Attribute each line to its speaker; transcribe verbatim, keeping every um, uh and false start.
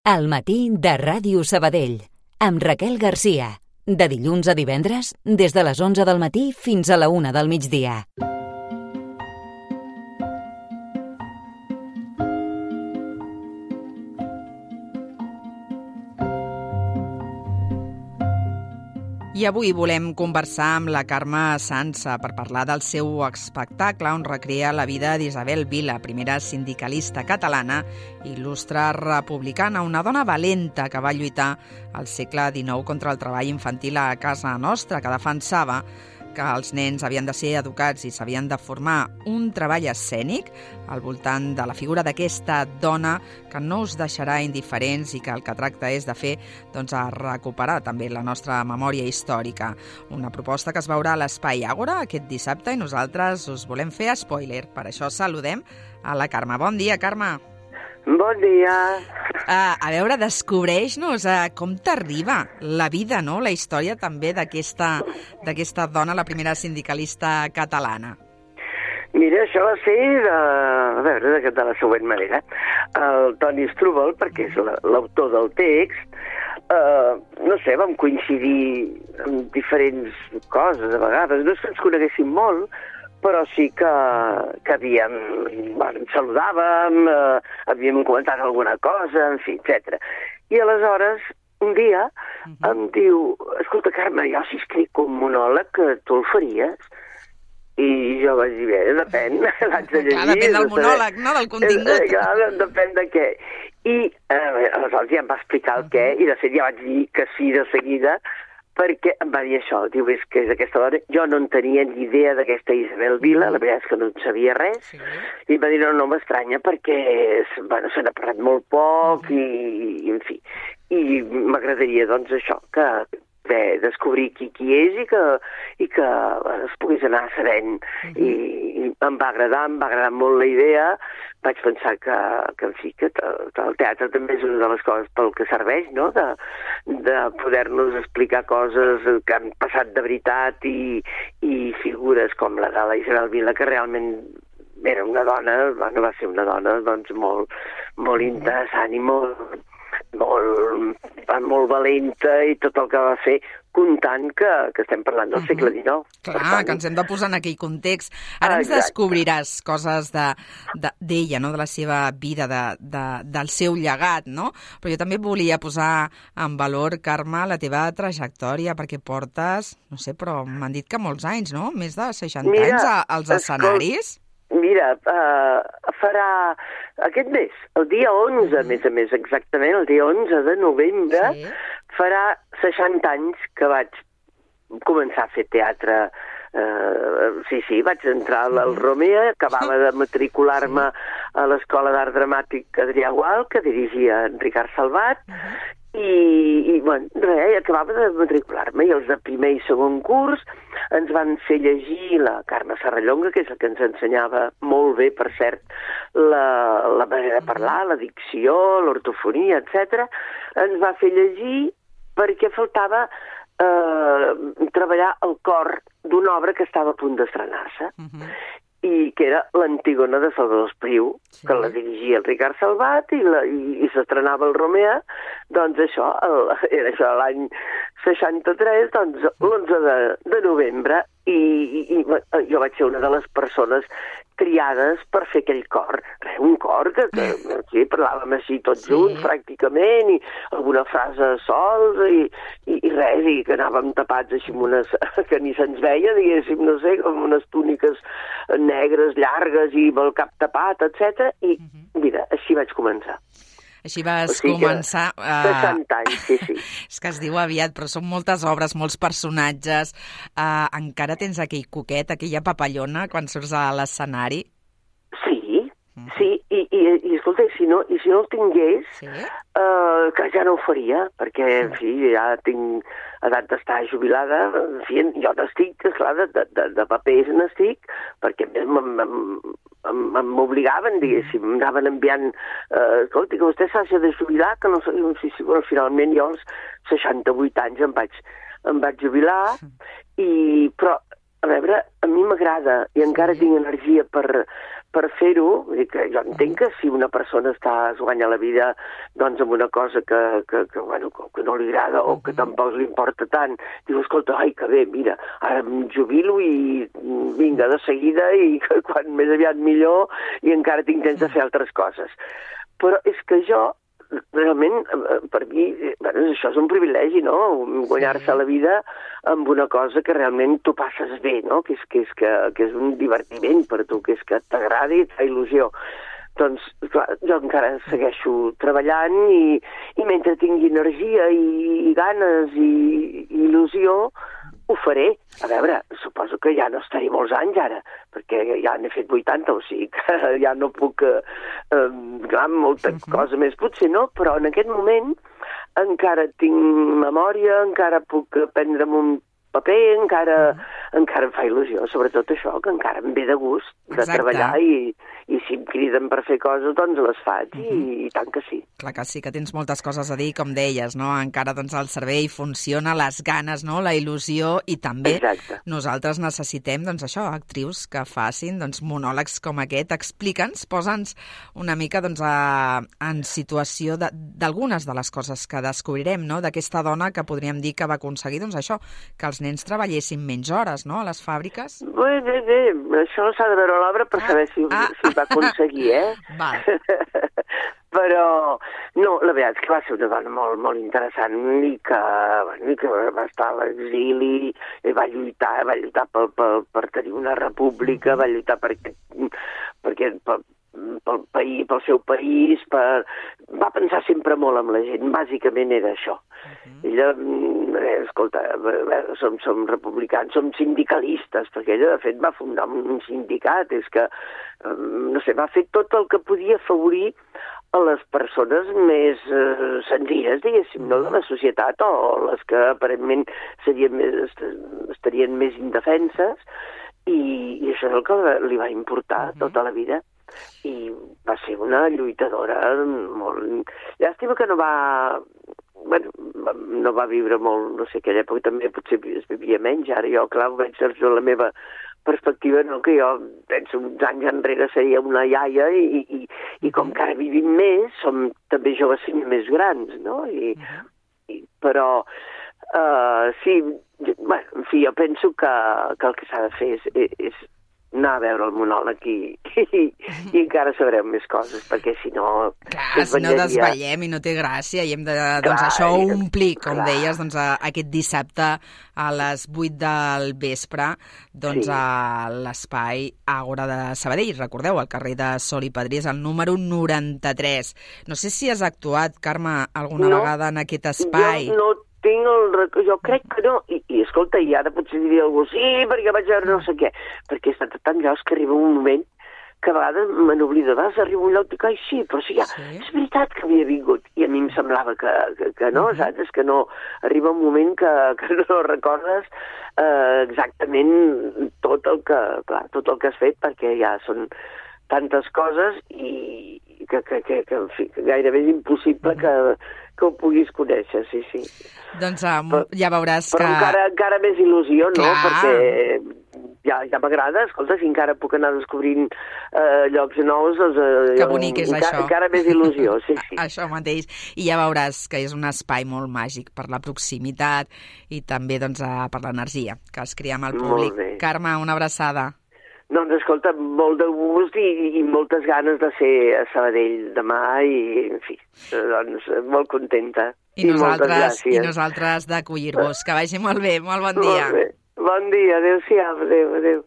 Speaker 1: Al matí de Ràdio Sabadell, amb Raquel Garcia. De dilluns a divendres, des de les onze del matí fins a la una del migdia.
Speaker 2: I avui volem conversar amb la Carme Sansa per parlar del seu espectacle on recrea la vida d'Isabel Vila, primera sindicalista catalana i il·lustre republicana, una dona valenta que va lluitar al segle dinou contra el treball infantil a casa nostra, que defensava que els nens havien de ser educats i s'havien de formar un treball escènic al voltant de la figura d'aquesta dona que no us deixarà indiferents i que el que tracta és de fer doncs, a recuperar també la nostra memòria històrica. Una proposta que es veurà a l'Espai Àgora aquest dissabte i nosaltres us volem fer spoiler. Per això saludem a la Carme. Bon dia, Carme.
Speaker 3: Bon dia.
Speaker 2: Uh, a veure, descobreix-nos uh, com t'arriba la vida, no? La història també d'aquesta d'aquesta dona, la primera sindicalista catalana.
Speaker 3: Mira, això va ser de, a veure, de, de la següent manera. El Toni Strubel, perquè és l'autor del text, uh, no sé, vam coincidir en diferents coses a vegades. No és que ens coneguéssim molt, però sí que, que havíem, bueno, ens saludàvem, eh, havíem comentat alguna cosa, en fi, etcètera. I aleshores, un dia, uh-huh. em diu, escolta, Carme, jo si escric un monòleg, que tu el faries? I jo vaig dir, bé, depèn, l'haig de llegir.
Speaker 2: Clar, depèn del monòleg, no?, del contingut.
Speaker 3: Eh, clar, depèn de què. I eh, aleshores ja em va explicar el uh-huh. què, i de fet ja vaig dir que sí de seguida, perquè em va dir això, diu, és que és aquesta dona, jo no en tenia ni idea d'aquesta Isabel Vila, la veritat és que no en sabia res, sí. I em va dir, no, no m'estranya, perquè bueno, se n'ha parlat molt poc, uh-huh. i, i en fi, i m'agradaria, doncs, això, que bé, descobrir qui, qui és i que, i que bueno, es pogués anar sabent, uh-huh. I, i em va agradar, em va agradar molt la idea, vaig pensar que, que en fi, que el teatre també és una de les coses pel que serveix, no?, de, de poder-nos explicar coses que han passat de veritat i, i figures com la de la Isabel Vila, que realment era una dona, bueno, va ser una dona doncs molt, molt interessant i molt, molt, molt valenta i tot el que va fer, comptant que, que estem parlant del segle dinou.
Speaker 2: Clar, tant, que ens hem de posar en aquell context. Ara ens exacte. Descobriràs coses d'ella, de, de, no?, de la seva vida, de, de, del seu llegat, no? Però jo també volia posar en valor, Carme, la teva trajectòria, perquè portes, no sé, però m'han dit que molts anys, no? Més de seixanta Mira, anys als escenaris.
Speaker 3: Mira, uh, farà aquest mes, el dia onze, a més a més, exactament, el dia onze de novembre, sí. Farà seixanta anys que vaig començar a fer teatre. Uh, sí, sí, vaig entrar al Romea, acabava de matricular-me a l'Escola d'Art Dramàtic Adrià Gual, que dirigia en Ricard Salvat, i, i bueno, res, acabava de matricular-me, i els de primer i segon curs ens van fer llegir la Carme Serrallonga, que és la que ens ensenyava molt bé, per cert, la, la manera de parlar, la dicció, l'ortofonia, etcètera. Ens va fer llegir perquè faltava eh, treballar el cor d'una obra que estava a punt d'estrenar-se, uh-huh. i que era l'Antígona de Salvador Espriu, sí. Que la dirigia el Ricard Salvat i, la, i, i s'estrenava el Romea. Doncs això, el, era això l'any seixanta-tres, doncs l'onze de, de novembre, i, i, i jo vaig ser una de les persones triades per fer aquell cor. Res, un cor que, que sí, parlàvem així tots sí. Junts, pràcticament, i alguna frase sols, i, i, i res, i que anàvem tapats així amb unes, que ni se'ns veia, diguéssim, no sé, com unes túniques negres, llargues, i amb el cap tapat, etcètera. I, mira, així vaig començar.
Speaker 2: Així vas
Speaker 3: o sigui
Speaker 2: començar...
Speaker 3: Uh... seixanta anys, sí, sí.
Speaker 2: És que es diu aviat, però són moltes obres, molts personatges. Uh, encara tens aquell coquet, aquella papallona, quan surts a l'escenari?
Speaker 3: Sí, mm. sí, i, i, i escolta, si no, i si no el tingués, sí? uh, que ja no ho faria, perquè, en fi, ja tinc edat d'estar jubilada, en fi, jo n'estic, esclar, de, de, de papers n'estic, perquè m'obligaven, diguéssim, m'anaven enviant, eh, escolta, que vostè s'ha de jubilar, que no sé, sí, sí, bueno, finalment jo als seixanta-vuit anys em vaig, em vaig jubilar, i, però a veure, a mi m'agrada i encara tinc energia per, per fer-ho. Vull dir que jo entenc que si una persona està, es guanya la vida doncs amb una cosa que, que, que, bueno, que no li agrada o que tampoc li importa tant, diu, escolta, ai, que bé, mira, ara em jubilo i vinga, de seguida, i quan més aviat millor, i encara tinc temps de fer altres coses. Però és que jo, realment, per mi, bueno, això és un privilegi, no? Guanyar-se la vida amb una cosa que realment tu passes bé, no? Que és, que és, que, que és un divertiment per tu, que és que t'agradi i et fa il·lusió. Doncs, clar, jo encara segueixo treballant i, i mentre tingui energia i, i ganes i, i il·lusió, ho faré. A veure, suposo que ja no estaré molts anys ara, perquè ja n'he fet vuitanta, o sigui que ja no puc... Eh, eh, clar, molta uh-huh. cosa més potser no, però en aquest moment encara tinc memòria, encara puc prendre'm un paper, encara, uh-huh. encara em fa il·lusió, sobretot això, que encara em ve de gust de Exacte. treballar i, i si em criden per fer coses, doncs les faig uh-huh. i, i tant que sí.
Speaker 2: Clar que sí, que tens moltes coses a dir, com deies, no? Encara doncs el cervell funciona, les ganes, no? La il·lusió i també
Speaker 3: Exacte.
Speaker 2: nosaltres necessitem, doncs això, actrius que facin doncs, monòlegs com aquest. Explica'ns, posa'ns una mica doncs, a, en situació d'algunes de, de les coses que descobrirem, no? D'aquesta dona que podríem dir que va aconseguir doncs, això, que els nens treballessin menys hores, no?, a les fàbriques.
Speaker 3: Bé, bé, bé, això s'ha de veure a l'obra per ah, saber si, ah. si va aconseguir, eh?
Speaker 2: Val.
Speaker 3: Però, no, la veritat és que va ser una dona molt, molt interessant i que, bueno, i que va estar a l'exili, i va lluitar, va lluitar per, per, per tenir una república, va lluitar perquè, perquè per, pel, país, pel seu país, per... va pensar sempre molt amb la gent, bàsicament era això. Uh-huh. Ella, eh, escolta, som, som republicans, som sindicalistes, perquè ella, de fet, va fundar un sindicat, és que, no sé, va fer tot el que podia afavorir a les persones més eh, senzilles, diguéssim, no, de la societat, o les que aparentment serien més, estarien més indefenses, i, i això és el que li va importar uh-huh. tota la vida. I va ser una lluitadora molt... Llàstima que no va... Bueno, no va viure molt, no sé, aquella època també potser es vivia menys, ara jo, clar, ho veig des de la meva perspectiva, no, que jo penso uns anys enrere seria una iaia i, i, i com que ara vivim més, som també joves i més grans, no? I, i, però, uh, sí, bueno, en fi, jo penso que, que el que s'ha de fer és, és anar a veure el monòleg i, i, i encara sabrem més coses, perquè si no...
Speaker 2: Clar, si no desvetllem i no té gràcia i hem de, doncs, clar, això omplir, com clar. deies, doncs, a, aquest dissabte a les vuit del vespre, doncs, sí. a l'espai Àgora de Sabadell. Recordeu, al carrer de Sol i Padrí, és el número noranta-tres. No sé si has actuat, Carme, alguna no, vegada en aquest espai.
Speaker 3: Jo no tinc el... Jo crec que no. I, i escolta, i ara potser diria algú, sí, perquè vaig veure no sé què. Perquè he estat tan llocs que arriba un moment que a vegades me n'oblido. A vegades arriba un lloc i dic, ai, sí, però sí, ja, sí, és veritat que havia vingut. I a mi em semblava que, que, que no, uh-huh. saps? És que no... Arriba un moment que, que no recordes eh, exactament tot el que, clar, tot el que has fet, perquè ja són tantes coses i que, que, que, que, en fi, que gairebé és impossible que, que ho puguis conèixer, sí, sí.
Speaker 2: Doncs um, però, ja veuràs
Speaker 3: però
Speaker 2: que...
Speaker 3: Però encara, encara més il·lusió, no?
Speaker 2: Clar.
Speaker 3: Perquè ja, ja m'agrada, escolta, si encara puc anar descobrint eh, llocs nous, doncs... Eh,
Speaker 2: que bonic és
Speaker 3: encara,
Speaker 2: això.
Speaker 3: Encara més il·lusió, sí, sí.
Speaker 2: Això mateix. I ja veuràs que és un espai molt màgic per la proximitat i també doncs, per l'energia que es crea amb el públic. Carme, una abraçada.
Speaker 3: Doncs, escolta, molt de gust i, i moltes ganes de ser a Sabadell demà i, en fi, doncs, molt contenta.
Speaker 2: I, I nosaltres, i nosaltres d'acollir-vos. Que vagi molt bé, molt bon dia.
Speaker 3: Molt bé. Bon dia, adéu-siau, adéu, adéu.